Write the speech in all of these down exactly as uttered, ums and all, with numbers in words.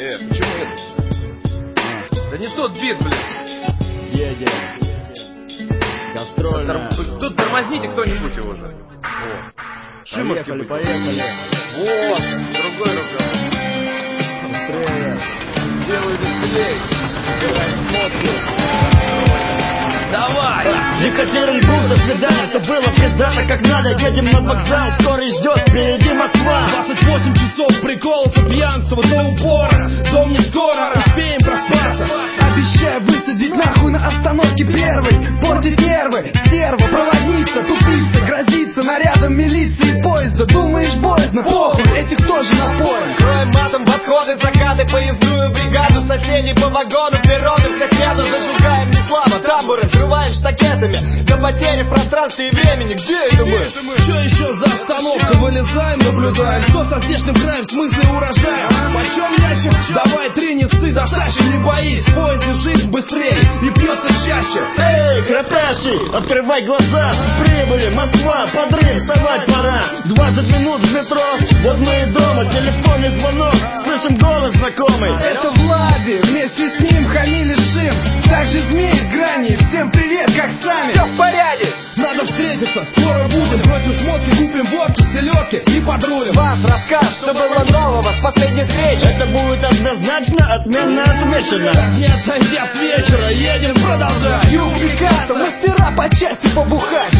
Не, почему это? Да не тот бит, блин. Едем. Гастрольная. Тут тормозните кто-нибудь его уже. О. Шимовский Поехали, будет. поехали. Вот, другой рукой. Быстрее. Делай веселей. Делаем фотки. Давай! Екатеринбург, до свидания, все было пиздато как надо. Едем на вокзал, скоро ждет впереди Москва. Двадцать восемь часов приколов и пьянства до упора. Дом не скоро, успеем проспаться. Обещаю высадить нахуй на остановке первой. Портить нервы, стерва, проводница, тупица. Грозится нарядом милиции и поезда. Думаешь, боязно? Похуй, этих тоже напоим. Кроем матом восходы, закаты, поездную бригаду. Соседей по вагону, перроны, всех рядом зажигаем не слабо. Тамбуры взрываем штакетами до потери в пространстве и времени. Где это мы? Что еще за остановка? Вылезаем, наблюдаем. Что со здешним краем, в смысле урожаем? Почем ящик? Давай три несы, достачи, не боись. В поезде жизнь быстрее и пьется чаще. Эй, храпящий, открывай глаза. Прибыли, Москва, подрыв, вставать пора. Двадцать минут в метро, вот мы и дома. Телефонный звонок, слышим голос знакомый. Это Влади, вместе с ним хамили Шим. Также змей с грани, всем привет, как сами. Все в порядке. Надо встретиться, скоро будем. Бросим шмотки, купим водки, селедки и подрулим. Вас рассказ, что было нового с последней встречи. Это будет однозначно отменно отмечено. Не отойдя с вечера, едем продолжать. Юг Пикассо, мастера по части побухать.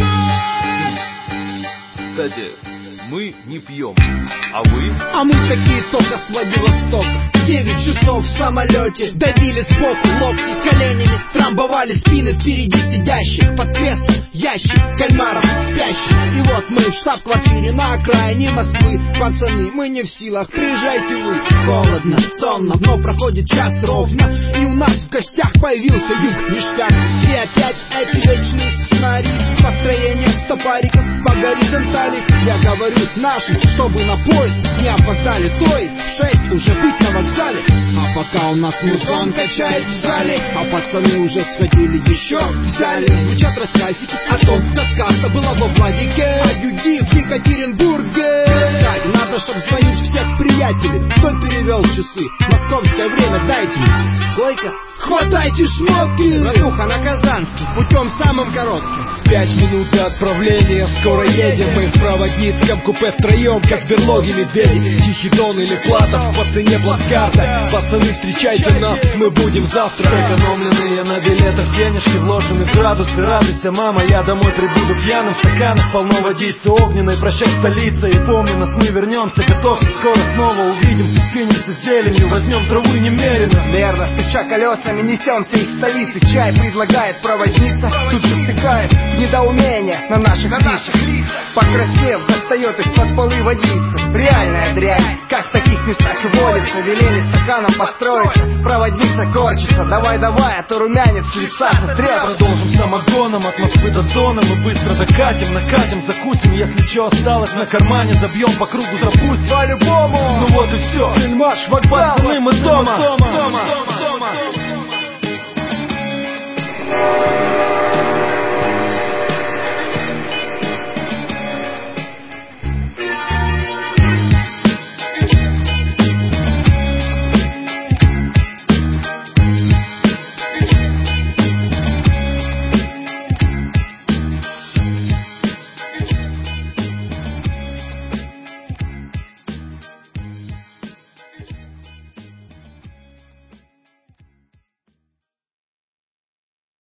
Кстати, мы не пьем. А вы? А мы такие только с Владивостока. Девять часов в самолете. Давили сбоку, локти коленями. Трамбовали спины впереди сидящих. Под креслом ящик кальмаров спящих. И вот мы в штаб-квартире на окраине Москвы. Пацаны, мы не в силах, приезжайте вы. Холодно, сонно, но проходит час ровно. И у нас в гостях появился юг ништяк. И опять эти вечные сценарии. Построение стопариков по горизонтали. Я говорю нашим, чтобы на поезд не опоздали. То есть в шесть уже быть на вокзале. А пока у нас музон качает в зале, а пацаны уже сходили еще в зале. Звучат рассказики о том, как сказка была во Владике, а юги в Екатеринбурге. Кстати, надо, чтоб звонить всех приятелей. Кто перевел часы? Московское время дайте мне. Койка? Хватайте шмотки! Братуха, на Казанский, путем самым коротким. Пять минут до отправления, скоро едем мы в проводницком купе втроем, как в берлоге медведи. Тихий Дон или Платов, по цене плацкарта. Пацаны, встречайте нас, мы будем завтра. Сэкономленные на билетах денежки вложены в градусы. Радуйся, мама, я домой прибуду пьяным. В стаканах полно водицы огненной. Прощай, столица, и помни нас, мы вернемся. Готовься, скоро снова увидимся. Скинемся с зеленью, возьмем траву немерено. Верно, стуча колесами, несемся из столицы. Чай предлагает проводница, тут же стыкает недоумение на наших лицах. Покраснев, достает из-под полы водица. Реальная дрянь, как в таких местах и водится. Велели стаканом построиться, проводница корчится. Давай-давай, а то румянец с лица состряпает. Продолжим самогоном от Москвы до Дона. Мы быстро докатим, накатим, закусим. Если что осталось на кармане, забьем по кругу, запустим. По-любому. Ну вот и все. Марш, вокзал, Пацаны, мы дома.